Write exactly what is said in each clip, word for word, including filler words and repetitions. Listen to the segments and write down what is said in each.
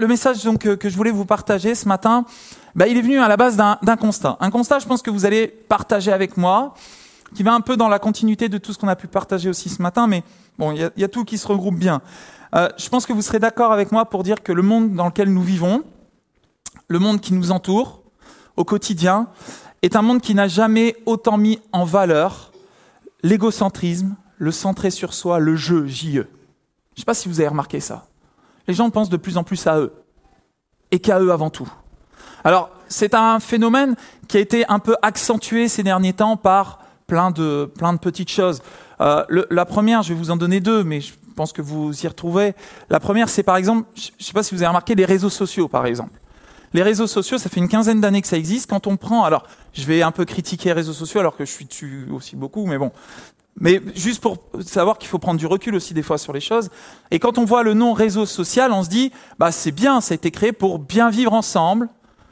le message donc, que, que je voulais vous partager ce matin, bah, il est venu à la base d'un, d'un constat. Un constat, je pense que vous allez partager avec moi, qui va un peu dans la continuité de tout ce qu'on a pu partager aussi ce matin, mais bon, il y a, y a tout qui se regroupe bien. Euh, je pense que vous serez d'accord avec moi pour dire que le monde dans lequel nous vivons, le monde qui nous entoure au quotidien, est un monde qui n'a jamais autant mis en valeur l'égocentrisme, le centré sur soi, le jeu, J E. Je ne sais pas si vous avez remarqué ça. Les gens pensent de plus en plus à eux, et qu'à eux avant tout. Alors, c'est un phénomène qui a été un peu accentué ces derniers temps par plein de, plein de petites choses. Euh, le, la première, je vais vous en donner deux, mais je pense que vous y retrouvez. La première, c'est par exemple, je ne sais pas si vous avez remarqué, les réseaux sociaux, par exemple. Les réseaux sociaux, ça fait une quinzaine d'années que ça existe. Quand on prend, alors, je vais un peu critiquer les réseaux sociaux, alors que je suis dessus aussi beaucoup, mais bon. Mais juste pour savoir qu'il faut prendre du recul aussi des fois sur les choses. Et quand on voit le nom réseau social, on se dit, bah c'est bien, ça a été créé pour bien vivre ensemble,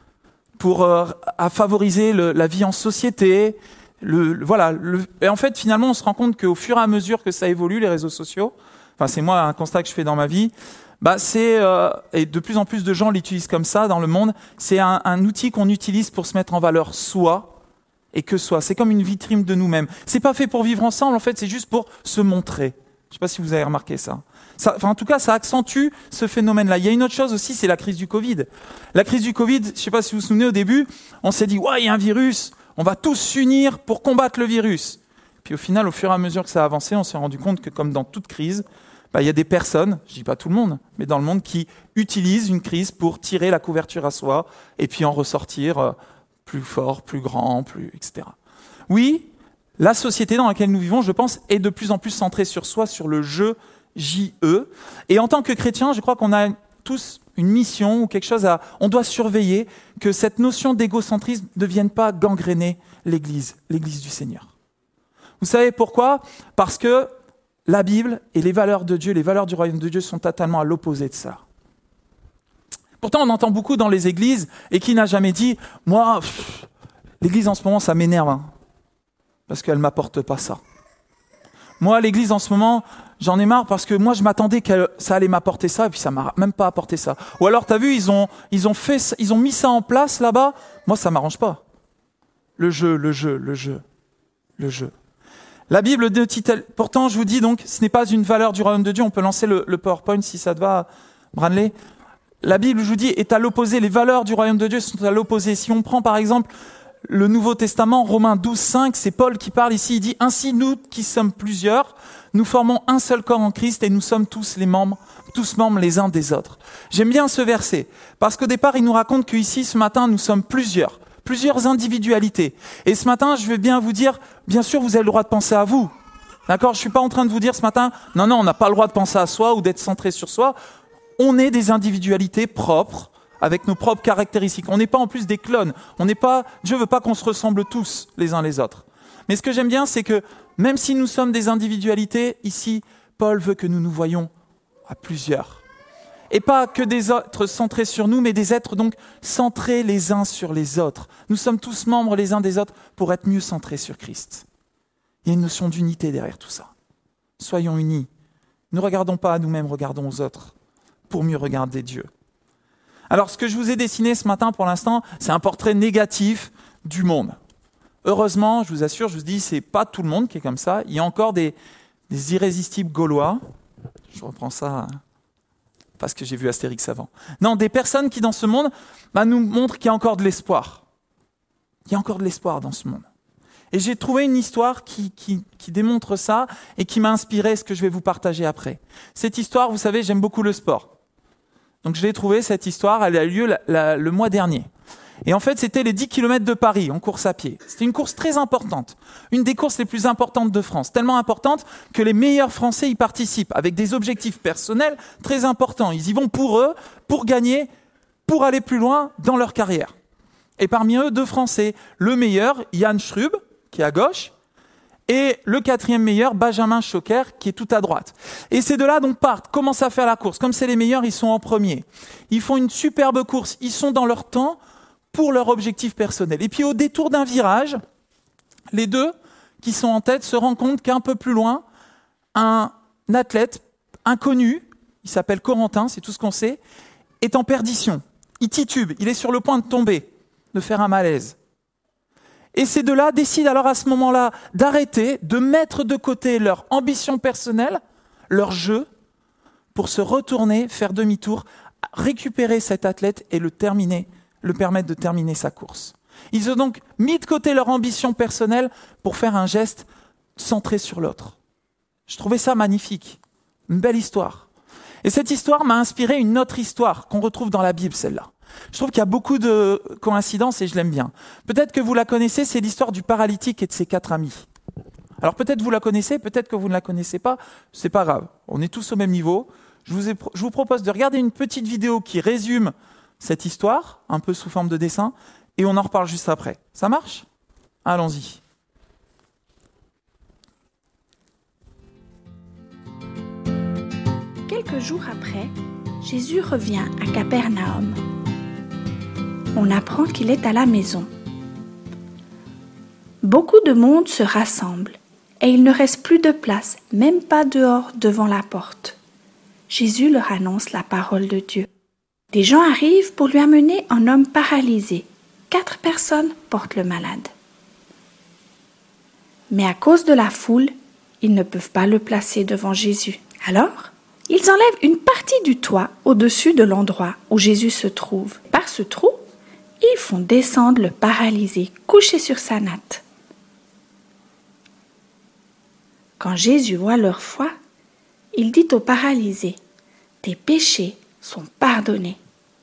pour euh, à favoriser le, la vie en société. Le, le, voilà. Le, et en fait, finalement, on se rend compte qu'au fur et à mesure que ça évolue, les réseaux sociaux, enfin c'est moi un constat que je fais dans ma vie, bah c'est euh, et de plus en plus de gens l'utilisent comme ça dans le monde. C'est un, un outil qu'on utilise pour se mettre en valeur soi. Et que soit, c'est comme une vitrine de nous-mêmes. C'est pas fait pour vivre ensemble, en fait, c'est juste pour se montrer. Je sais pas si vous avez remarqué ça. ça enfin, en tout cas, ça accentue ce phénomène-là. Il y a une autre chose aussi, c'est la crise du Covid. La crise du Covid, je sais pas si vous vous souvenez, au début, on s'est dit, ouais, il y a un virus, on va tous s'unir pour combattre le virus. Puis au final, au fur et à mesure que ça a avancé, on s'est rendu compte que comme dans toute crise, bah, il y a des personnes, je dis pas tout le monde, mais dans le monde qui utilisent une crise pour tirer la couverture à soi et puis en ressortir euh, plus fort, plus grand, plus, et cetera. Oui, la société dans laquelle nous vivons, je pense, est de plus en plus centrée sur soi, sur le jeu J E. Et en tant que chrétiens, je crois qu'on a tous une mission ou quelque chose à... On doit surveiller que cette notion d'égocentrisme ne vienne pas gangréner l'Église, l'Église du Seigneur. Vous savez pourquoi ? Parce que la Bible et les valeurs de Dieu, les valeurs du royaume de Dieu sont totalement à l'opposé de ça. Pourtant, on entend beaucoup dans les églises, et qui n'a jamais dit « Moi, pff, l'église en ce moment, ça m'énerve, hein, parce qu'elle ne m'apporte pas ça. Moi, l'église en ce moment, j'en ai marre parce que moi, je m'attendais que ça allait m'apporter ça, et puis ça ne m'a même pas apporté ça. Ou alors, tu as vu, ils ont, ils, ont fait, ils ont mis ça en place là-bas, moi, ça ne m'arrange pas. Le jeu, le jeu, le jeu, le jeu. » La Bible dit, pourtant, je vous dis donc, ce n'est pas une valeur du royaume de Dieu. On peut lancer le, le PowerPoint si ça te va, Branley. La Bible, je vous dis, est à l'opposé. Les valeurs du royaume de Dieu sont à l'opposé. Si on prend par exemple le Nouveau Testament, Romains douze, cinq, c'est Paul qui parle ici. Il dit « Ainsi, nous qui sommes plusieurs, nous formons un seul corps en Christ et nous sommes tous les membres, tous membres les uns des autres. » J'aime bien ce verset parce qu'au départ, il nous raconte qu'ici, ce matin, nous sommes plusieurs, plusieurs individualités. Et ce matin, je vais bien vous dire, bien sûr, vous avez le droit de penser à vous. D'accord ? Je ne suis pas en train de vous dire ce matin, non, non, on n'a pas le droit de penser à soi ou d'être centré sur soi. On est des individualités propres, avec nos propres caractéristiques. On n'est pas en plus des clones. On n'est pas, Dieu veut pas qu'on se ressemble tous les uns les autres. Mais ce que j'aime bien, c'est que même si nous sommes des individualités, ici, Paul veut que nous nous voyions à plusieurs. Et pas que des êtres centrés sur nous, mais des êtres donc centrés les uns sur les autres. Nous sommes tous membres les uns des autres pour être mieux centrés sur Christ. Il y a une notion d'unité derrière tout ça. Soyons unis. Ne regardons pas à nous-mêmes, regardons aux autres, pour mieux regarder Dieu. Alors, ce que je vous ai dessiné ce matin, pour l'instant, c'est un portrait négatif du monde. Heureusement, je vous assure, je vous dis, c'est pas tout le monde qui est comme ça. Il y a encore des, des irrésistibles Gaulois. Je reprends ça parce que j'ai vu Astérix avant. Non, des personnes qui, dans ce monde, bah, nous montrent qu'il y a encore de l'espoir. Il y a encore de l'espoir dans ce monde. Et j'ai trouvé une histoire qui, qui, qui démontre ça et qui m'a inspiré ce que je vais vous partager après. Cette histoire, vous savez, j'aime beaucoup le sport. Donc je l'ai trouvée, cette histoire, elle a eu lieu la, la, le mois dernier. Et en fait, c'était les dix kilomètres de Paris en course à pied. C'était une course très importante. Une des courses les plus importantes de France. Tellement importante que les meilleurs Français y participent avec des objectifs personnels très importants. Ils y vont pour eux, pour gagner, pour aller plus loin dans leur carrière. Et parmi eux, deux Français. Le meilleur, Yann Schrub, qui est à gauche, et le quatrième meilleur, Benjamin Choquer, qui est tout à droite. Et ces deux-là donc partent, commencent à faire la course. Comme c'est les meilleurs, ils sont en premier. Ils font une superbe course. Ils sont dans leur temps pour leur objectif personnel. Et puis au détour d'un virage, les deux qui sont en tête se rendent compte qu'un peu plus loin, un athlète inconnu, il s'appelle Corentin, c'est tout ce qu'on sait, est en perdition. Il titube, il est sur le point de tomber, de faire un malaise. Et ces deux-là décident alors à ce moment-là d'arrêter, de mettre de côté leur ambition personnelle, leur jeu, pour se retourner, faire demi-tour, récupérer cet athlète et le terminer, le permettre de terminer sa course. Ils ont donc mis de côté leur ambition personnelle pour faire un geste centré sur l'autre. Je trouvais ça magnifique, une belle histoire. Et cette histoire m'a inspiré une autre histoire qu'on retrouve dans la Bible, celle-là. Je trouve qu'il y a beaucoup de coïncidences et je l'aime bien. Peut-être que vous la connaissez, c'est l'histoire du paralytique et de ses quatre amis. Alors peut-être vous la connaissez, peut-être que vous ne la connaissez pas, c'est pas grave. On est tous au même niveau. Je vous, ai, je vous propose de regarder une petite vidéo qui résume cette histoire, un peu sous forme de dessin, et on en reparle juste après. Ça marche ? Allons-y. Quelques jours après, Jésus revient à Capernaum. On apprend qu'il est à la maison. Beaucoup de monde se rassemble et il ne reste plus de place, même pas dehors devant la porte. Jésus leur annonce la parole de Dieu. Des gens arrivent pour lui amener un homme paralysé. Quatre personnes portent le malade. Mais à cause de la foule, ils ne peuvent pas le placer devant Jésus. Alors, ils enlèvent une partie du toit au-dessus de l'endroit où Jésus se trouve. Par ce trou, ils font descendre le paralysé couché sur sa natte. Quand Jésus voit leur foi, il dit au paralysé, « Tes péchés sont pardonnés. »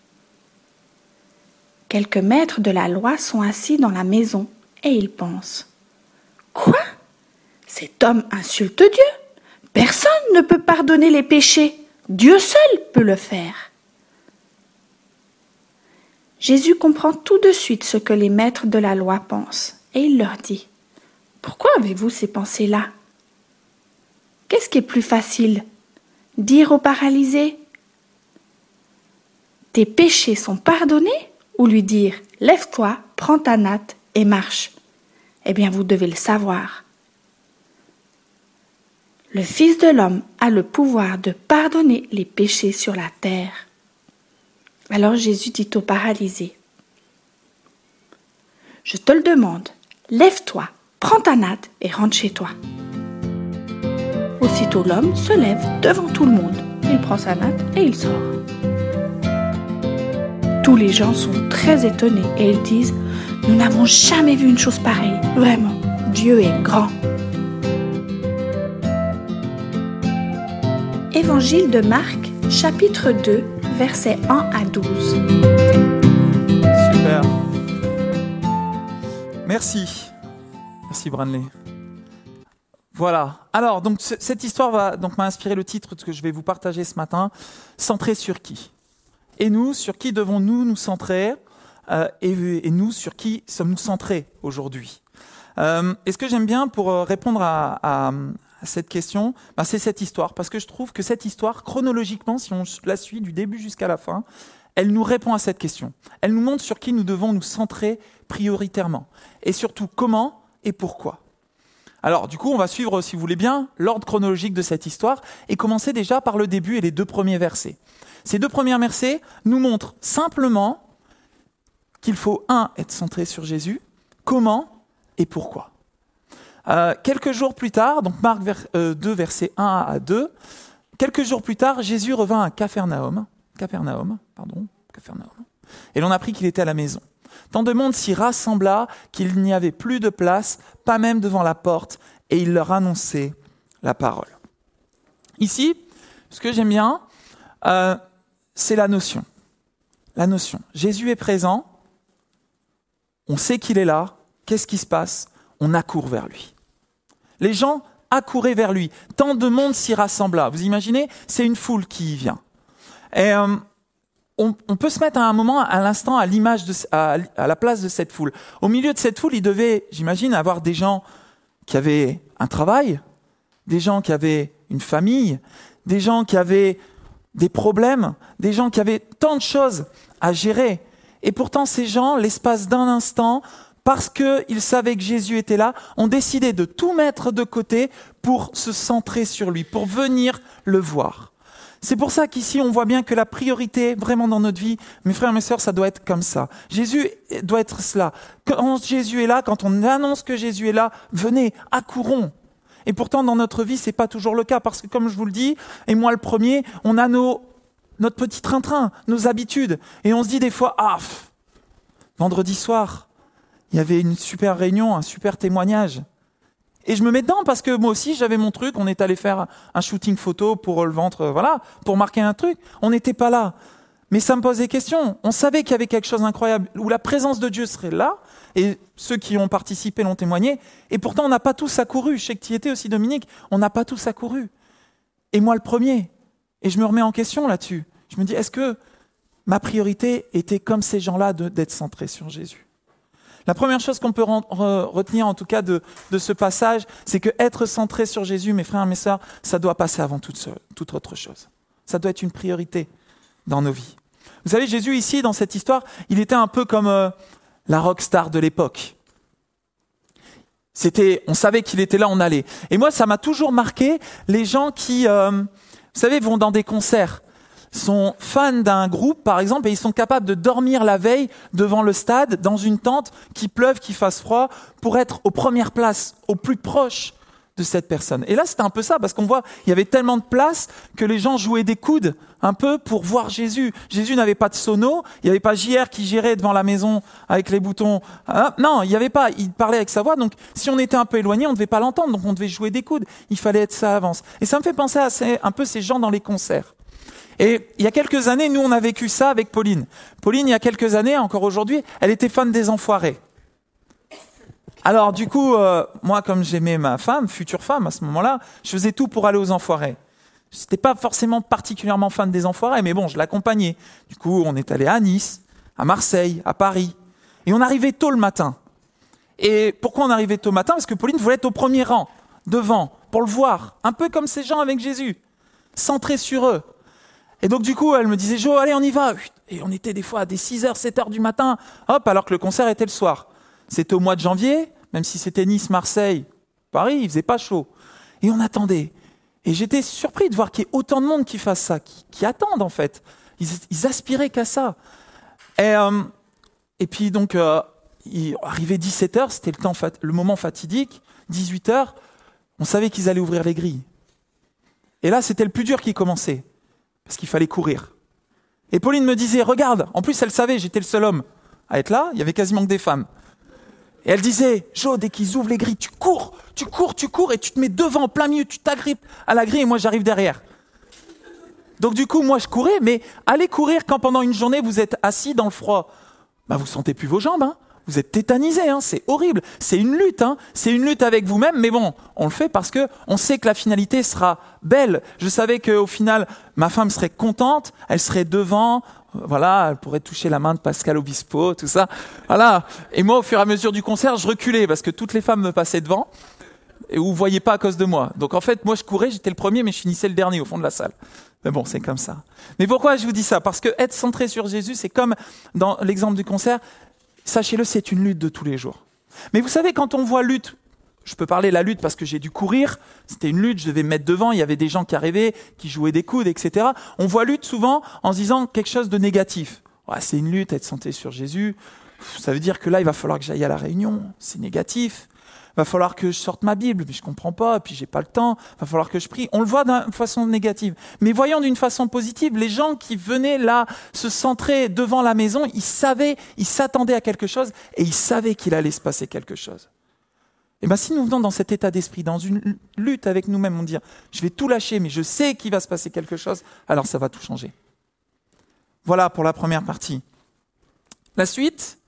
Quelques maîtres de la loi sont assis dans la maison et ils pensent, « Quoi ? Cet homme insulte Dieu ? Personne ne peut pardonner les péchés. Dieu seul peut le faire. » Jésus comprend tout de suite ce que les maîtres de la loi pensent et il leur dit, « Pourquoi avez-vous ces pensées-là ? Qu'est-ce qui est plus facile ? Dire au paralysé, « Tes péchés sont pardonnés » ou lui dire, « Lève-toi, prends ta natte et marche ». Eh bien, vous devez le savoir. Le Fils de l'homme a le pouvoir de pardonner les péchés sur la terre. Alors Jésus dit au paralysé, « Je te le demande, lève-toi, prends ta natte et rentre chez toi. » Aussitôt l'homme se lève devant tout le monde. Il prend sa natte et il sort. Tous les gens sont très étonnés et ils disent « Nous n'avons jamais vu une chose pareille. Vraiment, Dieu est grand. » Évangile de Marc, chapitre deux, versets un à douze. Super. Merci. Merci Branley. Voilà. Alors, donc, c- cette histoire va, donc, m'a inspiré le titre que je vais vous partager ce matin. Centré sur qui ? Et nous, sur qui devons-nous nous centrer ? euh, et, et nous, sur qui sommes-nous centrés aujourd'hui ? euh, Et ce que j'aime bien pour euh, répondre à, à, à cette question, ben, c'est cette histoire. Parce que je trouve que cette histoire, chronologiquement, si on la suit du début jusqu'à la fin, elle nous répond à cette question. Elle nous montre sur qui nous devons nous centrer prioritairement. Et surtout, comment et pourquoi. Alors, du coup, on va suivre, si vous voulez bien, l'ordre chronologique de cette histoire et commencer déjà par le début et les deux premiers versets. Ces deux premiers versets nous montrent simplement qu'il faut, un, être centré sur Jésus, comment et pourquoi. Euh, quelques jours plus tard, donc Marc vers, euh, deux, versets un à deux, quelques jours plus tard, Jésus revint à Capernaum, Capernaum, pardon, Capernaum, et l'on apprit qu'il était à la maison. Tant de monde s'y rassembla qu'il n'y avait plus de place, pas même devant la porte, et il leur annonçait la parole. Ici, ce que j'aime bien, euh, c'est la notion. La notion. Jésus est présent, on sait qu'il est là, qu'est-ce qui se passe ? On accourt vers lui. Les gens accouraient vers lui, tant de monde s'y rassembla. Vous imaginez ? C'est une foule qui y vient. Et... Euh, On, on peut se mettre à un moment, à l'instant, à l'image, de, à, à la place de cette foule. Au milieu de cette foule, il devait, j'imagine, avoir des gens qui avaient un travail, des gens qui avaient une famille, des gens qui avaient des problèmes, des gens qui avaient tant de choses à gérer. Et pourtant, ces gens, l'espace d'un instant, parce qu'ils savaient que Jésus était là, ont décidé de tout mettre de côté pour se centrer sur lui, pour venir le voir. C'est pour ça qu'ici, on voit bien que la priorité, vraiment dans notre vie, mes frères et mes sœurs, ça doit être comme ça. Jésus doit être cela. Quand Jésus est là, quand on annonce que Jésus est là, venez, accourons. Et pourtant, dans notre vie, c'est pas toujours le cas, parce que comme je vous le dis, et moi le premier, on a nos, notre petit train-train, nos habitudes. Et on se dit des fois, ah, pff, vendredi soir, il y avait une super réunion, un super témoignage. Et je me mets dedans parce que moi aussi, j'avais mon truc. On est allé faire un shooting photo pour le ventre, voilà, pour marquer un truc. On n'était pas là. Mais ça me pose des questions. On savait qu'il y avait quelque chose d'incroyable, où la présence de Dieu serait là. Et ceux qui ont participé l'ont témoigné. Et pourtant, on n'a pas tous accouru. Je sais que tu y étais aussi, Dominique. On n'a pas tous accouru. Et moi, le premier. Et je me remets en question là-dessus. Je me dis, est-ce que ma priorité était, comme ces gens-là, de, d'être centré sur Jésus ? La première chose qu'on peut retenir, en tout cas, de, de ce passage, c'est que être centré sur Jésus, mes frères et mes sœurs, ça doit passer avant toute, toute autre chose. Ça doit être une priorité dans nos vies. Vous savez, Jésus, ici, dans cette histoire, il était un peu comme euh, la rockstar de l'époque. C'était, on savait qu'il était là, on allait. Et moi, ça m'a toujours marqué les gens qui, euh, vous savez, vont dans des concerts, sont fans d'un groupe, par exemple, et ils sont capables de dormir la veille devant le stade, dans une tente, qu'il pleuve, qu'il fasse froid, pour être aux premières places, au plus proche de cette personne. Et là, c'était un peu ça, parce qu'on voit, il y avait tellement de place que les gens jouaient des coudes, un peu, pour voir Jésus. Jésus n'avait pas de sono, il n'y avait pas J R qui gérait devant la maison avec les boutons. Ah, non, il n'y avait pas, il parlait avec sa voix, donc si on était un peu éloigné, on ne devait pas l'entendre, donc on devait jouer des coudes. Il fallait être ça à l'avance. Et ça me fait penser à ces, un peu ces gens dans les concerts. Et il y a quelques années, nous, on a vécu ça avec Pauline. Pauline, il y a quelques années, encore aujourd'hui, elle était fan des Enfoirés. Alors, du coup, euh, moi, comme j'aimais ma femme, future femme à ce moment-là, je faisais tout pour aller aux Enfoirés. Je n'étais pas forcément particulièrement fan des Enfoirés, mais bon, je l'accompagnais. Du coup, on est allé à Nice, à Marseille, à Paris. Et on arrivait tôt le matin. Et pourquoi on arrivait tôt le matin ? Parce que Pauline voulait être au premier rang, devant, pour le voir. Un peu comme ces gens avec Jésus, centrés sur eux. Et donc du coup, elle me disait « Jo, allez, on y va !» Et on était des fois à des six heures, sept heures du matin, hop, alors que le concert était le soir. C'était au mois de janvier, même si c'était Nice, Marseille, Paris, il faisait pas chaud. Et on attendait. Et j'étais surpris de voir qu'il y ait autant de monde qui fasse ça, qui, qui attendent en fait. Ils, ils aspiraient qu'à ça. Et, euh, et puis donc, euh, il arrivait dix-sept heures, c'était le, temps fat- le moment fatidique, dix-huit heures, on savait qu'ils allaient ouvrir les grilles. Et là, c'était le plus dur qui commençait. Parce qu'il fallait courir. Et Pauline me disait, regarde, en plus elle savait, j'étais le seul homme à être là, il y avait quasiment que des femmes. Et elle disait, Jo, dès qu'ils ouvrent les grilles, tu cours, tu cours, tu cours, et tu te mets devant, en plein milieu, tu t'agrippes à la grille, et moi j'arrive derrière. Donc du coup, moi je courais, mais allez courir quand pendant une journée vous êtes assis dans le froid. Bah vous sentez plus vos jambes, hein. Vous êtes tétanisé, hein, c'est horrible. C'est une lutte, hein, c'est une lutte avec vous-même, mais bon, on le fait parce que on sait que la finalité sera belle. Je savais qu'au final, ma femme serait contente, elle serait devant, euh, voilà, elle pourrait toucher la main de Pascal Obispo, tout ça, voilà. Et moi, au fur et à mesure du concert, je reculais parce que toutes les femmes me passaient devant et vous voyez pas à cause de moi. Donc en fait, moi, je courais, j'étais le premier, mais je finissais le dernier au fond de la salle. Mais bon, c'est comme ça. Mais pourquoi je vous dis ça ? Parce que être centré sur Jésus, c'est comme dans l'exemple du concert. Sachez-le, c'est une lutte de tous les jours. Mais vous savez, quand on voit lutte, je peux parler de la lutte parce que j'ai dû courir, c'était une lutte, je devais me mettre devant, il y avait des gens qui arrivaient, qui jouaient des coudes, et cetera. On voit lutte souvent en se disant quelque chose de négatif. Ouais, c'est une lutte, être centré sur Jésus, ça veut dire que là, il va falloir que j'aille à la réunion, c'est négatif. Il va falloir que je sorte ma Bible, mais je comprends pas, puis j'ai pas le temps, il va falloir que je prie. On le voit d'une façon négative. Mais voyons d'une façon positive, les gens qui venaient là se centrer devant la maison, ils savaient, ils s'attendaient à quelque chose et ils savaient qu'il allait se passer quelque chose. Et bien si nous venons dans cet état d'esprit, dans une lutte avec nous-mêmes, on dit « je vais tout lâcher, mais je sais qu'il va se passer quelque chose », alors ça va tout changer. Voilà pour la première partie. La suite,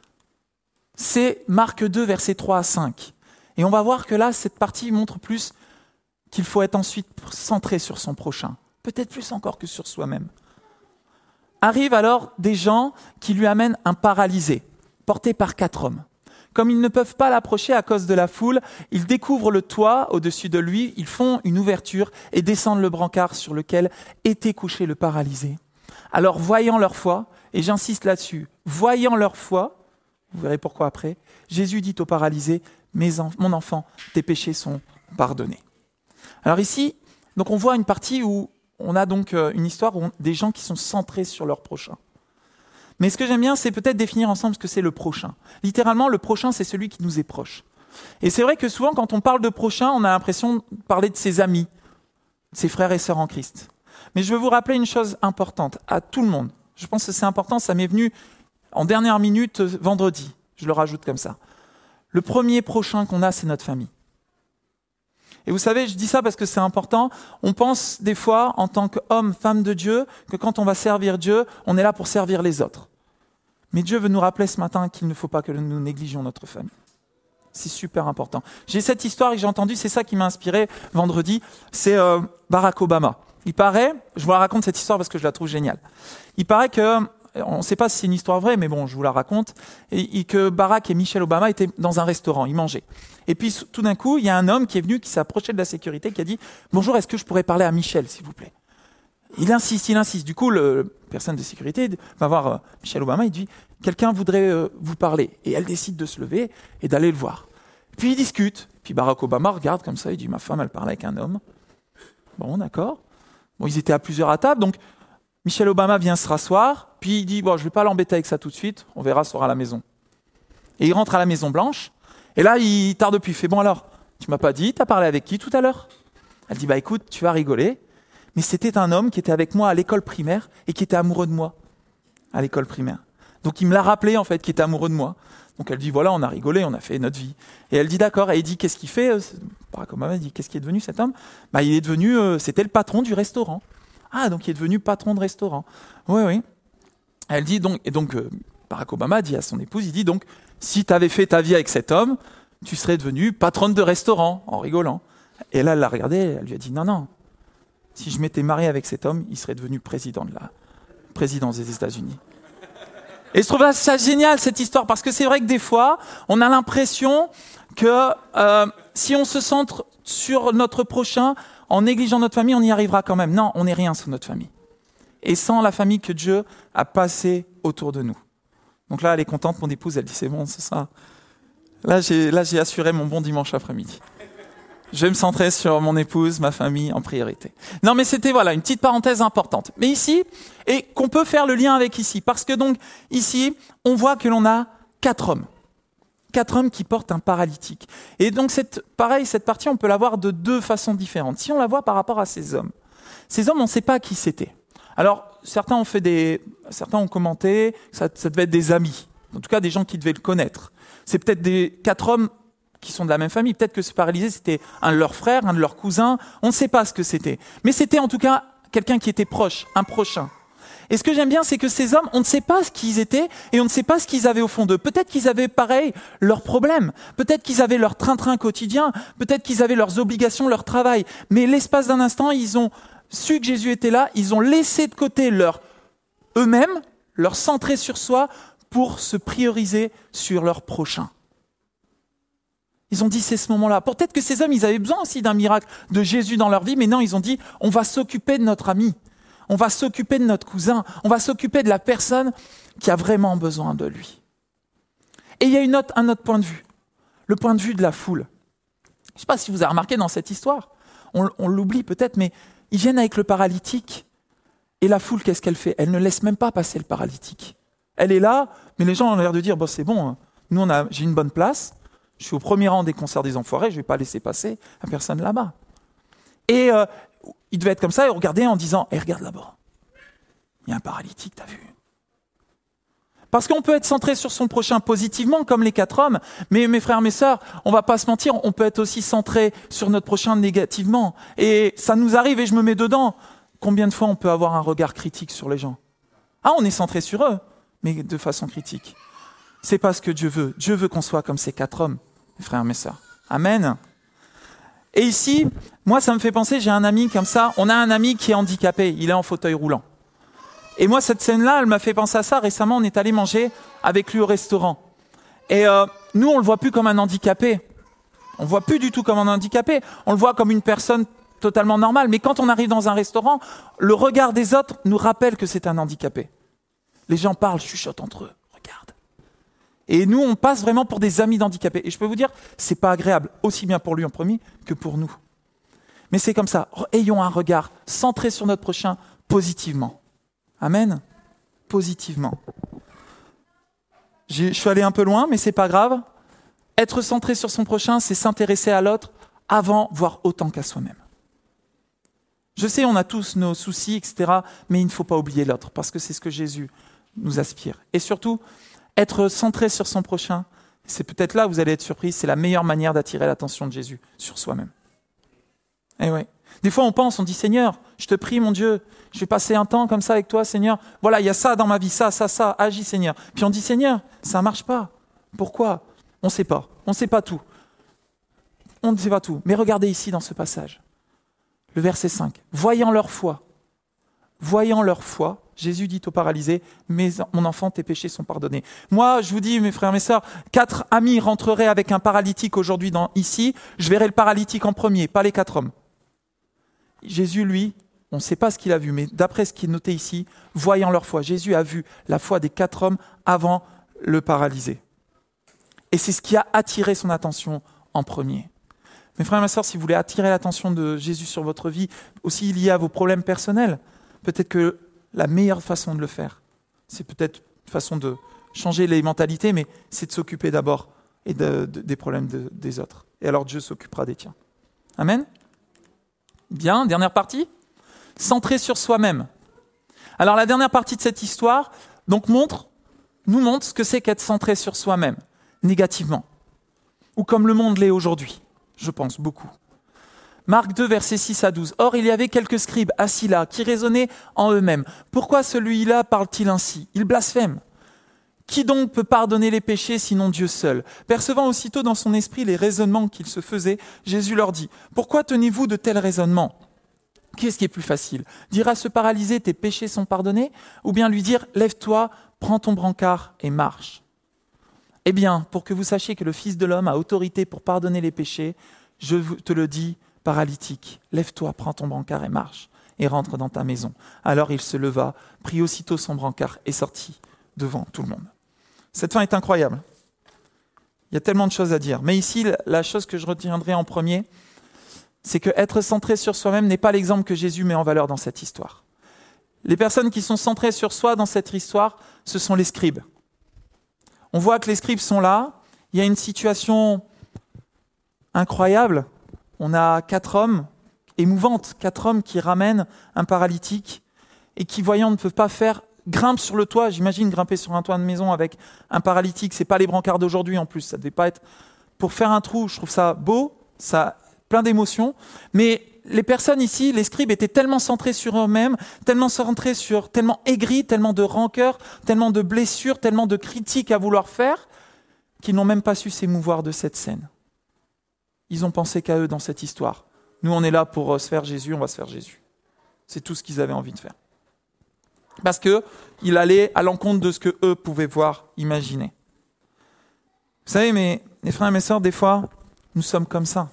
c'est Marc deux, versets trois à cinq. Et on va voir que là, cette partie montre plus qu'il faut être ensuite centré sur son prochain, peut-être plus encore que sur soi-même. Arrivent alors des gens qui lui amènent un paralysé, porté par quatre hommes. Comme ils ne peuvent pas l'approcher à cause de la foule, ils découvrent le toit au-dessus de lui, ils font une ouverture et descendent le brancard sur lequel était couché le paralysé. Alors, voyant leur foi, et j'insiste là-dessus, voyant leur foi, vous verrez pourquoi après, Jésus dit au paralysé, Mes en- mon enfant, tes péchés sont pardonnés. Alors ici, donc on voit une partie où on a donc une histoire où on, des gens qui sont centrés sur leur prochain. Mais ce que j'aime bien, c'est peut-être définir ensemble ce que c'est le prochain. Littéralement, le prochain, c'est celui qui nous est proche. Et c'est vrai que souvent, quand on parle de prochain, on a l'impression de parler de ses amis, de ses frères et sœurs en Christ. Mais je veux vous rappeler une chose importante à tout le monde. Je pense que c'est important, ça m'est venu en dernière minute vendredi. Je le rajoute comme ça. Le premier prochain qu'on a, c'est notre famille. Et vous savez, je dis ça parce que c'est important. On pense des fois, en tant qu'homme, femme de Dieu, que quand on va servir Dieu, on est là pour servir les autres. Mais Dieu veut nous rappeler ce matin qu'il ne faut pas que nous négligions notre famille. C'est super important. J'ai cette histoire que j'ai entendue, c'est ça qui m'a inspiré vendredi. C'est euh, Barack Obama. Il paraît, je vous la raconte cette histoire parce que je la trouve géniale. Il paraît que, on ne sait pas si c'est une histoire vraie, mais bon, je vous la raconte, et, et que Barack et Michelle Obama étaient dans un restaurant, ils mangeaient. Et puis tout d'un coup, il y a un homme qui est venu, qui s'est approché de la sécurité, qui a dit « Bonjour, est-ce que je pourrais parler à Michelle, s'il vous plaît ?» Il insiste, il insiste. Du coup, la personne de sécurité va voir euh, Michelle Obama, il dit « Quelqu'un voudrait euh, vous parler. » Et elle décide de se lever et d'aller le voir. Puis ils discutent. Puis Barack Obama regarde comme ça, il dit « Ma femme, elle parle avec un homme. » Bon, d'accord. Bon, ils étaient à plusieurs à table, donc Michelle Obama vient se rasseoir, puis il dit « Bon, je ne vais pas l'embêter avec ça tout de suite, on verra, ce sera à la maison. » Et il rentre à la Maison Blanche, et là, il tarde plus. Il fait « Bon alors, tu m'as pas dit, tu as parlé avec qui tout à l'heure ?» Elle dit « Bah écoute, tu vas rigoler, mais c'était un homme qui était avec moi à l'école primaire et qui était amoureux de moi à l'école primaire. Donc il me l'a rappelé en fait, qui était amoureux de moi. » Donc elle dit « Voilà, on a rigolé, on a fait notre vie. » Et elle dit « D'accord. » Et il dit « Qu'est-ce qu'il fait ?» Barack Obama dit « Qu'est-ce qui est devenu cet homme ?» Bah il est devenu, euh, c'était le patron du restaurant. Ah, donc il est devenu patron de restaurant. Oui, oui. Elle dit donc, et donc euh, Barack Obama dit à son épouse, il dit donc, si tu avais fait ta vie avec cet homme, tu serais devenue patronne de restaurant, en rigolant. Et là, elle l'a regardé, elle lui a dit, non, non, si je m'étais marié avec cet homme, il serait devenu président de la présidence des États-Unis. Et je trouve ça génial, cette histoire, parce que c'est vrai que des fois, on a l'impression que euh, si on se centre sur notre prochain, en négligeant notre famille, on y arrivera quand même. Non, on n'est rien sans notre famille. Et sans la famille que Dieu a passée autour de nous. Donc là, elle est contente, mon épouse, elle dit, c'est bon, c'est ça. Là, j'ai, là, j'ai assuré mon bon dimanche après-midi. Je vais me centrer sur mon épouse, ma famille, en priorité. Non, mais c'était, voilà, une petite parenthèse importante. Mais ici, et qu'on peut faire le lien avec ici, parce que donc, ici, on voit que l'on a quatre hommes. Quatre hommes qui portent un paralytique. Et donc, cette, pareil, cette partie, on peut la voir de deux façons différentes. Si on la voit par rapport à ces hommes, ces hommes, on ne sait pas qui c'était. Alors, certains ont fait des, certains ont commenté, ça, ça devait être des amis, en tout cas des gens qui devaient le connaître. C'est peut-être des quatre hommes qui sont de la même famille. Peut-être que ce paralysé, c'était un de leurs frères, un de leurs cousins. On ne sait pas ce que c'était. Mais c'était en tout cas quelqu'un qui était proche, un prochain. Et ce que j'aime bien, c'est que ces hommes, on ne sait pas ce qu'ils étaient et on ne sait pas ce qu'ils avaient au fond d'eux. Peut-être qu'ils avaient, pareil, leurs problèmes. Peut-être qu'ils avaient leur train-train quotidien. Peut-être qu'ils avaient leurs obligations, leur travail. Mais l'espace d'un instant, ils ont su que Jésus était là. Ils ont laissé de côté leur eux-mêmes, leur centrer sur soi pour se prioriser sur leur prochain. Ils ont dit, c'est ce moment-là. Peut-être que ces hommes, ils avaient besoin aussi d'un miracle de Jésus dans leur vie, mais non, ils ont dit, on va s'occuper de notre ami. On va s'occuper de notre cousin. On va s'occuper de la personne qui a vraiment besoin de lui. Et il y a une autre, un autre point de vue. Le point de vue de la foule. Je ne sais pas si vous avez remarqué dans cette histoire. On, on l'oublie peut-être, mais ils viennent avec le paralytique. Et la foule, qu'est-ce qu'elle fait ? Elle ne laisse même pas passer le paralytique. Elle est là, mais les gens ont l'air de dire, bon, c'est bon, nous, on a, j'ai une bonne place. Je suis au premier rang des concerts des enfoirés, je ne vais pas laisser passer la personne là-bas. Et euh, il devait être comme ça et regarder en disant, hey, regarde là-bas, il y a un paralytique, t'as vu ? Parce qu'on peut être centré sur son prochain positivement, comme les quatre hommes, mais mes frères, mes sœurs, on ne va pas se mentir, on peut être aussi centré sur notre prochain négativement. Et ça nous arrive et je me mets dedans. Combien de fois on peut avoir un regard critique sur les gens ? Ah, on est centré sur eux, mais de façon critique. C'est pas ce que Dieu veut. Dieu veut qu'on soit comme ces quatre hommes, mes frères, mes sœurs. Amen. Et ici, moi, ça me fait penser, j'ai un ami comme ça, on a un ami qui est handicapé, il est en fauteuil roulant. Et moi, cette scène-là, elle m'a fait penser à ça. Récemment, on est allé manger avec lui au restaurant. Et euh, nous, on ne le voit plus comme un handicapé. On ne le voit plus du tout comme un handicapé. On le voit comme une personne totalement normale. Mais quand on arrive dans un restaurant, le regard des autres nous rappelle que c'est un handicapé. Les gens parlent, chuchotent entre eux. Regarde. Et nous, on passe vraiment pour des amis d'handicapés. Et je peux vous dire, c'est pas agréable, aussi bien pour lui en premier que pour nous. Mais c'est comme ça. Ayons un regard centré sur notre prochain positivement. Amen. Positivement. Je suis allé un peu loin, mais c'est pas grave. Être centré sur son prochain, c'est s'intéresser à l'autre avant, voire autant qu'à soi-même. Je sais, on a tous nos soucis, et cetera, mais il ne faut pas oublier l'autre, parce que c'est ce que Jésus nous aspire. Et surtout, être centré sur son prochain, c'est peut-être là où vous allez être surpris, c'est la meilleure manière d'attirer l'attention de Jésus sur soi-même. Eh ouais. Des fois, on pense, on dit, Seigneur, je te prie, mon Dieu, je vais passer un temps comme ça avec toi, Seigneur. Voilà, il y a ça dans ma vie, ça, ça, ça, agis, Seigneur. Puis on dit, Seigneur, ça ne marche pas. Pourquoi ? On ne sait pas. On ne sait pas tout. On ne sait pas tout. Mais regardez ici dans ce passage. Le verset cinq. Voyant leur foi, voyant leur foi, Jésus dit au paralysé, mais mon enfant, tes péchés sont pardonnés. Moi, je vous dis, mes frères et mes sœurs, quatre amis rentreraient avec un paralytique aujourd'hui dans, ici, je verrais le paralytique en premier, pas les quatre hommes. Jésus, lui, on ne sait pas ce qu'il a vu, mais d'après ce qui est noté ici, voyant leur foi, Jésus a vu la foi des quatre hommes avant le paralysé. Et c'est ce qui a attiré son attention en premier. Mes frères et mes sœurs, si vous voulez attirer l'attention de Jésus sur votre vie, aussi lié à vos problèmes personnels, peut-être que la meilleure façon de le faire, c'est peut-être une façon de changer les mentalités, mais c'est de s'occuper d'abord et de, de, des problèmes de, des autres. Et alors Dieu s'occupera des tiens. Amen ? Bien, dernière partie. Centré sur soi-même. Alors la dernière partie de cette histoire donc, montre, nous montre ce que c'est qu'être centré sur soi-même, négativement. Ou comme le monde l'est aujourd'hui, je pense beaucoup. Marc deux, versets six à douze. « Or, il y avait quelques scribes assis là, qui raisonnaient en eux-mêmes. Pourquoi celui-là parle-t-il ainsi ? Il blasphème. Qui donc peut pardonner les péchés sinon Dieu seul ? Percevant aussitôt dans son esprit les raisonnements qu'il se faisait, Jésus leur dit, « Pourquoi tenez-vous de tels raisonnements ? Qu'est-ce qui est plus facile ? Dire à ce paralysé, tes péchés sont pardonnés ? Ou bien lui dire, lève-toi, prends ton brancard et marche. Eh bien, pour que vous sachiez que le Fils de l'homme a autorité pour pardonner les péchés, je te le dis, paralytique, lève-toi, prends ton brancard et marche, et rentre dans ta maison. Alors il se leva, prit aussitôt son brancard et sortit devant tout le monde. » Cette fin est incroyable. Il y a tellement de choses à dire. Mais ici, la chose que je retiendrai en premier, c'est que être centré sur soi-même n'est pas l'exemple que Jésus met en valeur dans cette histoire. Les personnes qui sont centrées sur soi dans cette histoire, ce sont les scribes. On voit que les scribes sont là. Il y a une situation incroyable. On a quatre hommes, émouvantes, quatre hommes qui ramènent un paralytique et qui, voyant, ne peuvent pas faire, grimpent sur le toit. J'imagine grimper sur un toit de maison avec un paralytique. C'est pas les brancards d'aujourd'hui en plus. Ça devait pas être pour faire un trou. Je trouve ça beau, ça plein d'émotions. Mais les personnes ici, les scribes, étaient tellement centrés sur eux-mêmes, tellement centrés sur, tellement aigris, tellement de rancœur, tellement de blessures, tellement de critiques à vouloir faire, qu'ils n'ont même pas su s'émouvoir de cette scène. Ils ont pensé qu'à eux dans cette histoire. Nous, on est là pour se faire Jésus, on va se faire Jésus. C'est tout ce qu'ils avaient envie de faire. Parce qu'il allait à l'encontre de ce qu'eux pouvaient voir, imaginer. Vous savez, mes, mes frères et mes sœurs, des fois, nous sommes comme ça.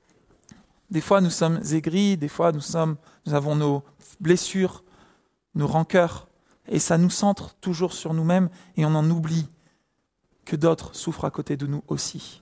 Des fois, nous sommes aigris, des fois, nous, sommes, nous avons nos blessures, nos rancœurs, et ça nous centre toujours sur nous-mêmes, et on en oublie que d'autres souffrent à côté de nous aussi.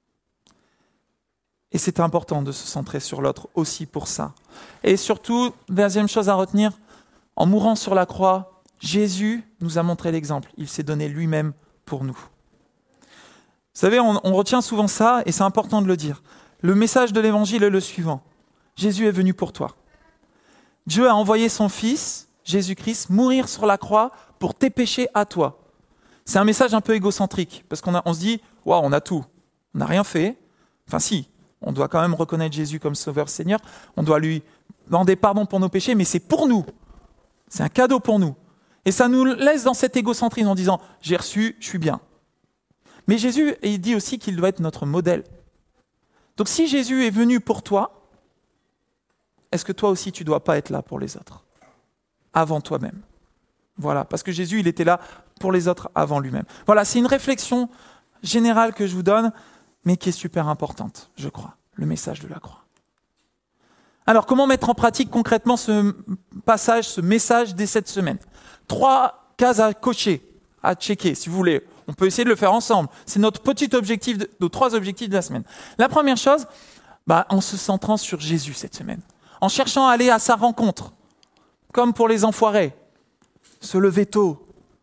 Et c'est important de se centrer sur l'autre aussi pour ça. Et surtout, deuxième chose à retenir, en mourant sur la croix, Jésus nous a montré l'exemple. Il s'est donné lui-même pour nous. Vous savez, on, on retient souvent ça, et c'est important de le dire. Le message de l'Évangile est le suivant. Jésus est venu pour toi. Dieu a envoyé son Fils, Jésus-Christ, mourir sur la croix pour tes péchés à toi. C'est un message un peu égocentrique, parce qu'on a, on se dit, waouh, on a tout, on n'a rien fait. Enfin si, on doit quand même reconnaître Jésus comme Sauveur Seigneur, on doit lui demander pardon pour nos péchés, mais c'est pour nous. C'est un cadeau pour nous. Et ça nous laisse dans cet égocentrisme en disant, j'ai reçu, je suis bien. Mais Jésus, il dit aussi qu'il doit être notre modèle. Donc si Jésus est venu pour toi, est-ce que toi aussi tu ne dois pas être là pour les autres, avant toi-même ? Voilà, parce que Jésus, il était là pour les autres avant lui-même. Voilà, c'est une réflexion générale que je vous donne, mais qui est super importante, je crois, le message de la croix. Alors, comment mettre en pratique concrètement ce passage, ce message dès cette semaine ? Trois cases à cocher, à checker, si vous voulez. On peut essayer de le faire ensemble. C'est notre petit objectif, de, nos trois objectifs de la semaine. La première chose, bah, en se centrant sur Jésus cette semaine, en cherchant à aller à sa rencontre, comme pour les enfoirés, se lever tôt,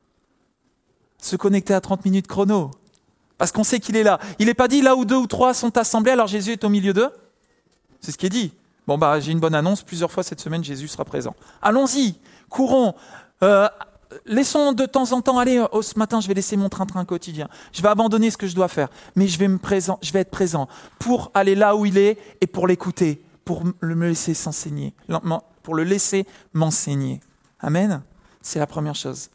se connecter à trente minutes chrono, parce qu'on sait qu'il est là. Il n'est pas dit là où deux ou trois sont assemblés, alors Jésus est au milieu d'eux. C'est ce qui est dit. Bon, bah, j'ai une bonne annonce, plusieurs fois cette semaine, Jésus sera présent. Allons-y, courons, euh, laissons de temps en temps aller, oh, ce matin je vais laisser mon train-train quotidien, je vais abandonner ce que je dois faire, mais je vais, me présent, je vais être présent pour aller là où il est et pour l'écouter, pour me laisser s'enseigner, pour le laisser m'enseigner. Amen. C'est la première chose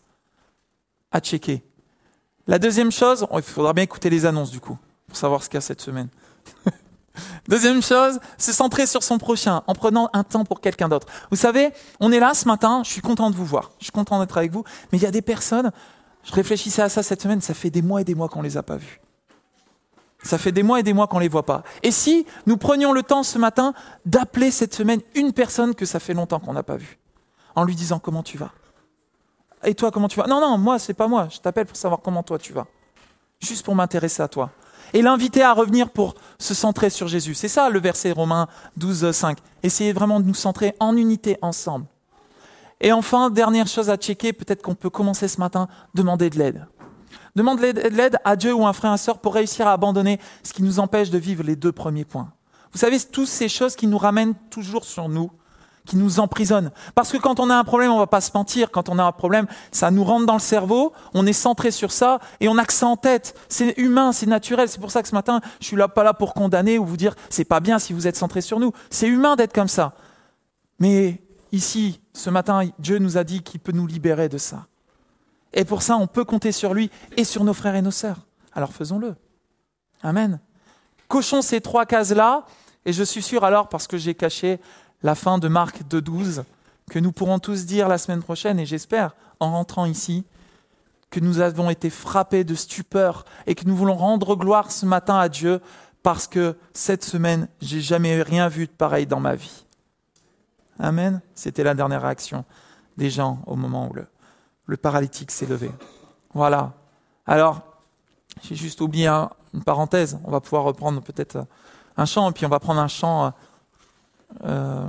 à checker. La deuxième chose, il faudra bien écouter les annonces du coup, pour savoir ce qu'il y a cette semaine. Deuxième chose, se centrer sur son prochain, en prenant un temps pour quelqu'un d'autre. Vous savez, on est là ce matin, je suis content de vous voir, je suis content d'être avec vous, mais il y a des personnes, je réfléchissais à ça cette semaine, ça fait des mois et des mois qu'on ne les a pas vus. Ça fait des mois et des mois qu'on ne les voit pas. Et si nous prenions le temps ce matin d'appeler cette semaine une personne que ça fait longtemps qu'on n'a pas vue, en lui disant comment tu vas ? Et toi, comment tu vas ? Non, non, moi, c'est pas moi, je t'appelle pour savoir comment toi tu vas. Juste pour m'intéresser à toi. Et l'inviter à revenir pour se centrer sur Jésus. C'est ça le verset Romains douze, cinq. Essayez vraiment de nous centrer en unité ensemble. Et enfin, dernière chose à checker, peut-être qu'on peut commencer ce matin, demander de l'aide. Demander de l'aide à Dieu ou à un frère et une sœur pour réussir à abandonner ce qui nous empêche de vivre les deux premiers points. Vous savez, c'est toutes ces choses qui nous ramènent toujours sur nous, qui nous emprisonnent. Parce que quand on a un problème, on ne va pas se mentir. Quand on a un problème, ça nous rentre dans le cerveau, on est centré sur ça et on a que ça en tête. C'est humain, c'est naturel. C'est pour ça que ce matin, je suis là, pas là pour condamner ou vous dire c'est pas bien si vous êtes centré sur nous. C'est humain d'être comme ça. Mais ici, ce matin, Dieu nous a dit qu'il peut nous libérer de ça. Et pour ça, on peut compter sur lui et sur nos frères et nos sœurs. Alors faisons-le. Amen. Cochons ces trois cases-là et je suis sûr alors, parce que j'ai caché la fin de Marc deux douze, que nous pourrons tous dire la semaine prochaine, et j'espère, en rentrant ici, que nous avons été frappés de stupeur et que nous voulons rendre gloire ce matin à Dieu parce que cette semaine, j'ai jamais rien vu de pareil dans ma vie. Amen. C'était la dernière réaction des gens au moment où le, le paralytique s'est levé. Voilà. Alors, j'ai juste oublié un, une parenthèse. On va pouvoir reprendre peut-être un chant, et puis on va prendre un chant... Euh,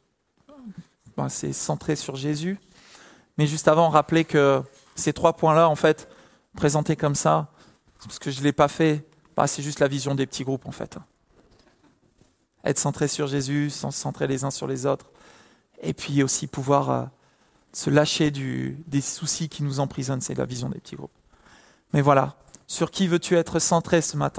ben c'est centré sur Jésus, mais juste avant, rappeler que ces trois points-là, en fait, présentés comme ça, parce que je ne l'ai pas fait, ben c'est juste la vision des petits groupes, en fait. Être centré sur Jésus, se centrer les uns sur les autres, et puis aussi pouvoir euh, se lâcher du, des soucis qui nous emprisonnent, c'est la vision des petits groupes. Mais voilà, sur qui veux-tu être centré ce matin ?